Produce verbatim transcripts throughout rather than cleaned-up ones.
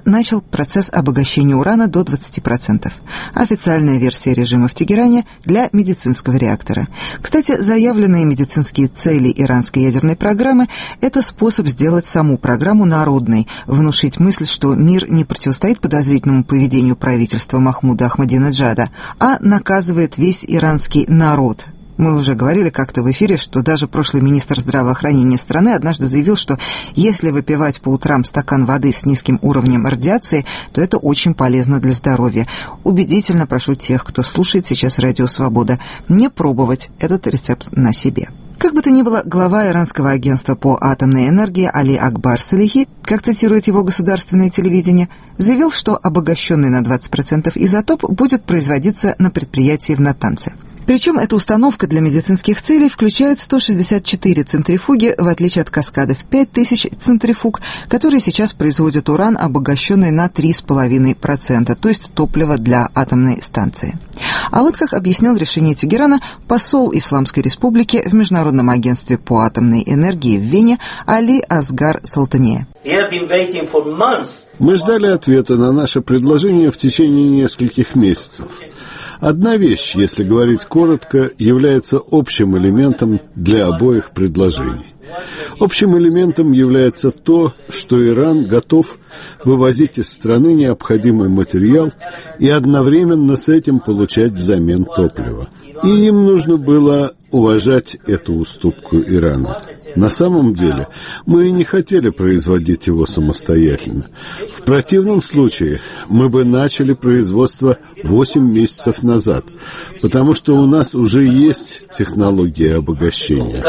начал процесс обогащения урана до двадцати процентов. Официальная версия режима в Тегеране для медицинского реактора. Кстати, заявленные медицинские цели иранской ядерной программы – это способ сделать саму программу народной, внушить мысль, что мир не противостоит подозрительному поведению правительства Махмуда Ахмадинеджада, а наказывает весь иранский народ. Мы уже говорили как-то в эфире, что даже прошлый министр здравоохранения страны однажды заявил, что если выпивать по утрам стакан воды с низким уровнем радиации, то это очень полезно для здоровья. Убедительно прошу тех, кто слушает сейчас Радио Свобода, не пробовать этот рецепт на себе. Как бы то ни было, глава иранского агентства по атомной энергии Али Акбар Салихи, как цитирует его государственное телевидение, заявил, что обогащенный на двадцать процентов изотоп будет производиться на предприятии в Натанце. Причем эта установка для медицинских целей включает сто шестьдесят четыре центрифуги, в отличие от каскадов пять тысяч центрифуг, которые сейчас производят уран, обогащенный на три целых пять десятых процента, то есть топливо для атомной станции. А вот как объяснил решение Тегерана посол Исламской Республики в Международном агентстве по атомной энергии в Вене Али Асгар Салтане. Мы ждали ответа на наше предложение в течение нескольких месяцев. Одна вещь, если говорить коротко, является общим элементом для обоих предложений. Общим элементом является то, что Иран готов вывозить из страны необходимый материал и одновременно с этим получать взамен топливо. И им нужно было уважать эту уступку Ирана. На самом деле, мы и не хотели производить его самостоятельно. В противном случае мы бы начали производство восемь месяцев назад, потому что у нас уже есть технология обогащения.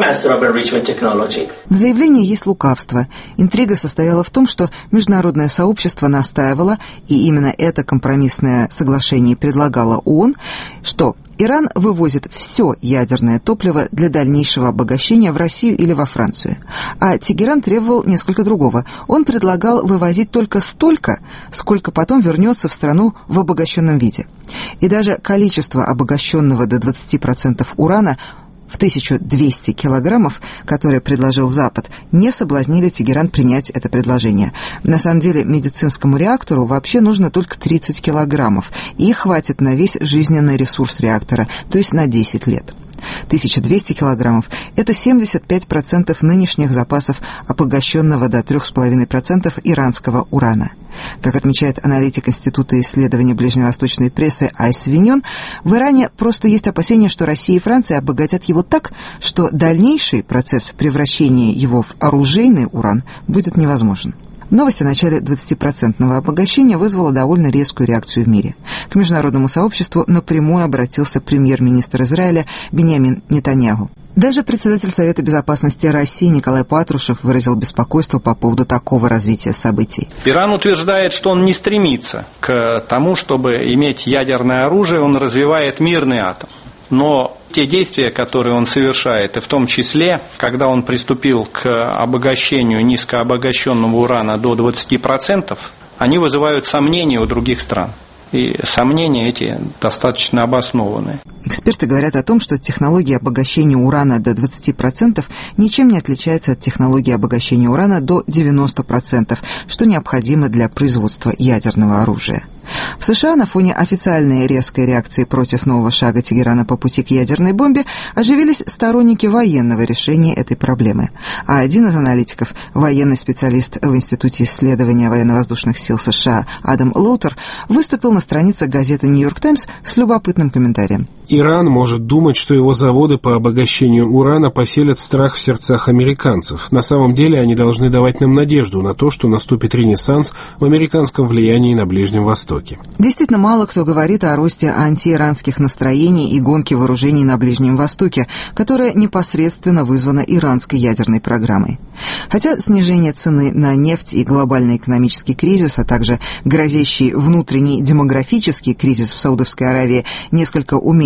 В заявлении есть лукавство. Интрига состояла в том, что международное сообщество настаивало, и именно это компромиссное соглашение предлагало ООН, что Иран вывозит все ядерное топливо для дальнейшего обогащения в Россию или во Францию. А Тегеран требовал несколько другого. Он предлагал вывозить только столько, сколько потом вернется в страну в обогащенном виде. И даже количество обогащенного до двадцати процентов урана в тысячу двести килограммов, которое предложил Запад, не соблазнили Тегеран принять это предложение. На самом деле медицинскому реактору вообще нужно только тридцать килограммов, и их хватит на весь жизненный ресурс реактора, то есть на десять лет. тысяча двести килограммов – это семьдесят пять процентов нынешних запасов обогащенного до три целых пять десятых процента иранского урана. Как отмечает аналитик Института исследований ближневосточной прессы Айс Виньон, в Иране просто есть опасения, что Россия и Франция обогатят его так, что дальнейший процесс превращения его в оружейный уран будет невозможен. Новость о начале двадцатипроцентного обогащения вызвала довольно резкую реакцию в мире. К международному сообществу напрямую обратился премьер-министр Израиля Биньямин Нетаньяху. Даже председатель Совета безопасности России Николай Патрушев выразил беспокойство по поводу такого развития событий. Иран утверждает, что он не стремится к тому, чтобы иметь ядерное оружие, он развивает мирный атом. Но те действия, которые он совершает, и в том числе, когда он приступил к обогащению низкообогащенного урана до двадцати процентов, они вызывают сомнения у других стран. И сомнения эти достаточно обоснованы. Эксперты говорят о том, что технология обогащения урана до двадцати процентов ничем не отличается от технологии обогащения урана до девяноста процентов, что необходимо для производства ядерного оружия. В США на фоне официальной резкой реакции против нового шага Тегерана по пути к ядерной бомбе оживились сторонники военного решения этой проблемы. А один из аналитиков, военный специалист в Институте исследования военно-воздушных сил США Адам Лоутер, выступил на странице газеты «Нью-Йорк Таймс» с любопытным комментарием. Иран может думать, что его заводы по обогащению урана поселят страх в сердцах американцев. На самом деле они должны давать нам надежду на то, что наступит ренессанс в американском влиянии на Ближнем Востоке. Действительно, мало кто говорит о росте антииранских настроений и гонке вооружений на Ближнем Востоке, которая непосредственно вызвана иранской ядерной программой. Хотя снижение цены на нефть и глобальный экономический кризис, а также грозящий внутренний демографический кризис в Саудовской Аравии несколько уменьшили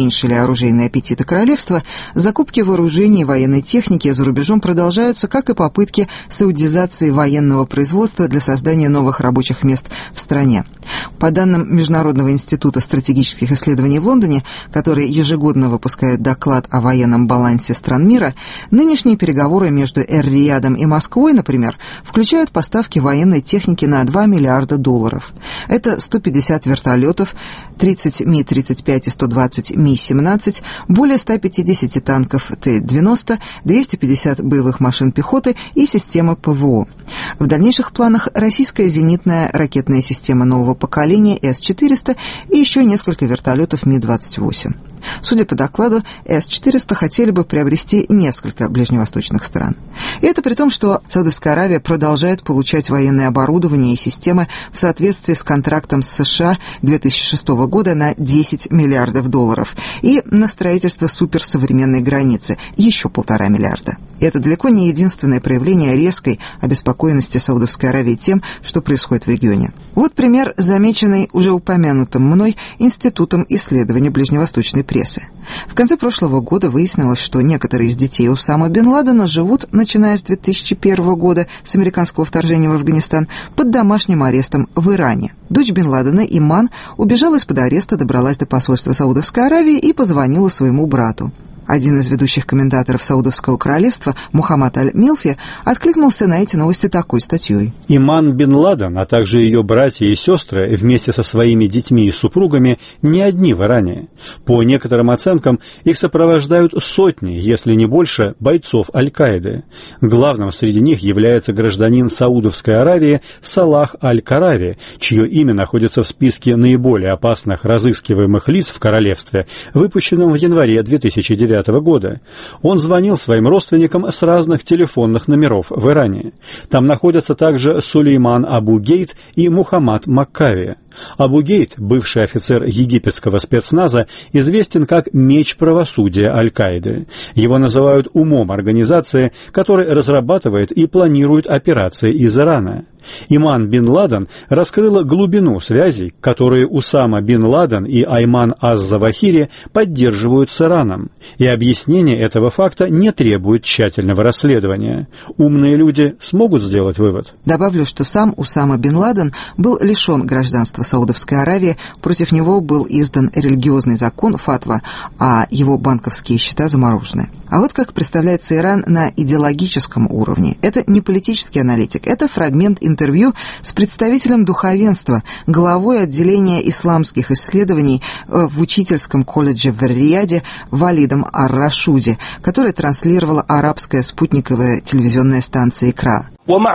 уменьшили оружейные аппетиты королевства, закупки вооружений и военной техники за рубежом продолжаются, как и попытки саудизации военного производства для создания новых рабочих мест в стране. По данным Международного института стратегических исследований в Лондоне, который ежегодно выпускает доклад о военном балансе стран мира, нынешние переговоры между Эр-Риядом и Москвой, например, включают поставки военной техники на два миллиарда долларов. Это сто пятьдесят вертолетов, тридцать Ми тридцать пять и сто двадцать Ми семнадцать, более ста пятидесяти танков Т девяносто, двести пятьдесят боевых машин пехоты и системы ПВО. В дальнейших планах российская зенитная ракетная система нового поколения С четыреста и еще несколько вертолетов Ми двадцать восемь. Судя по докладу, С четыреста хотели бы приобрести несколько ближневосточных стран. И это при том, что Саудовская Аравия продолжает получать военное оборудование и системы в соответствии с контрактом с США две тысячи шестого года на десять миллиардов долларов и на строительство суперсовременной границы еще полтора миллиарда. И это далеко не единственное проявление резкой обеспокоенности Саудовской Аравии тем, что происходит в регионе. Вот пример, замеченный уже упомянутым мной Институтом исследований ближневосточной прессы. В конце прошлого года выяснилось, что некоторые из детей Усама бен Ладена живут, начиная с две тысячи первого года, с американского вторжения в Афганистан, под домашним арестом в Иране. Дочь бен Ладена, Иман, убежала из-под ареста, добралась до посольства Саудовской Аравии и позвонила своему брату. Один из ведущих комментаторов Саудовского королевства, Мухаммад Аль-Милфи, откликнулся на эти новости такой статьей. Иман бен Ладен, а также ее братья и сестры вместе со своими детьми и супругами не одни в Иране. По некоторым оценкам, их сопровождают сотни, если не больше, бойцов Аль-Каиды. Главным среди них является гражданин Саудовской Аравии Салах Аль-Карави, чье имя находится в списке наиболее опасных разыскиваемых лиц в королевстве, выпущенном в январе две тысячи девятого года. Он звонил своим родственникам с разных телефонных номеров в Иране. Там находятся также Сулейман Абу Гейт и Мухаммад Маккави. Абу Гейт, бывший офицер египетского спецназа, известен как «меч правосудия Аль-Каиды». Его называют умом организации, которая разрабатывает и планирует операции из Ирана. Иман бин Ладен раскрыла глубину связей, которые Усама бин Ладен и Айман аз-Завахири поддерживают с Ираном, и объяснение этого факта не требует тщательного расследования. Умные люди смогут сделать вывод. Добавлю, что сам Усама бин Ладен был лишен гражданства Саудовской Аравии, против него был издан религиозный закон фатва, а его банковские счета заморожены. А вот как представляется Иран на идеологическом уровне. Это не политический аналитик, это фрагмент интервью с представителем духовенства, главой отделения исламских исследований в учительском колледже в Эр-Рияде Валидом Ар-Рашуди, который транслировала арабская спутниковая телевизионная станция «Икра».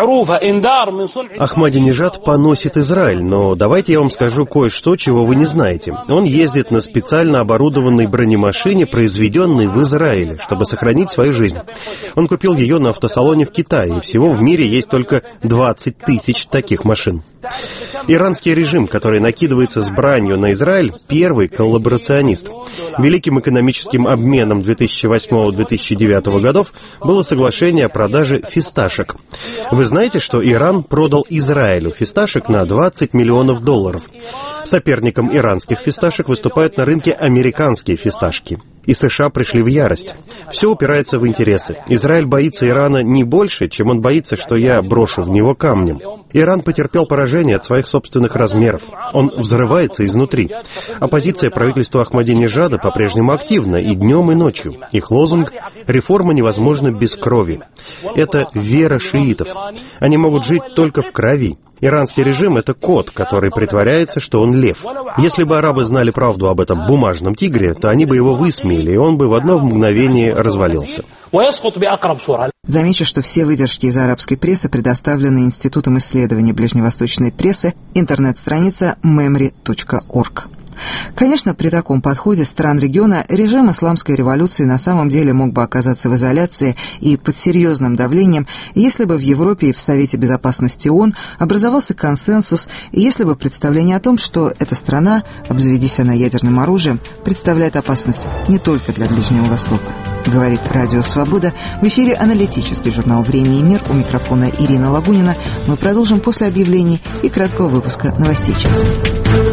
Ахмадинежад поносит Израиль, но давайте я вам скажу кое-что, чего вы не знаете. Он ездит на специально оборудованной бронемашине, произведенной в Израиле, чтобы сохранить свою жизнь. Он купил ее на автосалоне в Китае, и всего в мире есть только двадцать тысяч таких машин. Иранский режим, который накидывается с бранью на Израиль, первый коллаборационист. Великим экономическим обменом две тысячи восьмого — две тысячи девятого годов было соглашение о продаже фисташек. Вы знаете, что Иран продал Израилю фисташек на двадцать миллионов долларов. Соперником иранских фисташек выступают на рынке американские фисташки. И США пришли в ярость. Все упирается в интересы. Израиль боится Ирана не больше, чем он боится, что я брошу в него камнем. Иран потерпел поражение от своих собственных размеров. Он взрывается изнутри. Оппозиция правительству Ахмадинежада по-прежнему активна и днем, и ночью. Их лозунг «Реформа невозможна без крови». Это вера шиитов. Они могут жить только в крови. Иранский режим — это кот, который притворяется, что он лев. Если бы арабы знали правду об этом бумажном тигре, то они бы его высмеяли, и он бы в одно мгновение развалился. Замечу, что все выдержки из арабской прессы предоставлены Институтом исследований ближневосточной прессы, интернет-страница мемри точка орг. Конечно, при таком подходе стран региона режим исламской революции на самом деле мог бы оказаться в изоляции и под серьезным давлением, если бы в Европе и в Совете Безопасности ООН образовался консенсус, и если бы представление о том, что эта страна, обзаведись она ядерным оружием, представляет опасность не только для Ближнего Востока. Говорит Радио Свобода. В эфире аналитический журнал «Время и мир». У микрофона Ирина Лагунина. Мы продолжим после объявлений и краткого выпуска новостей часа.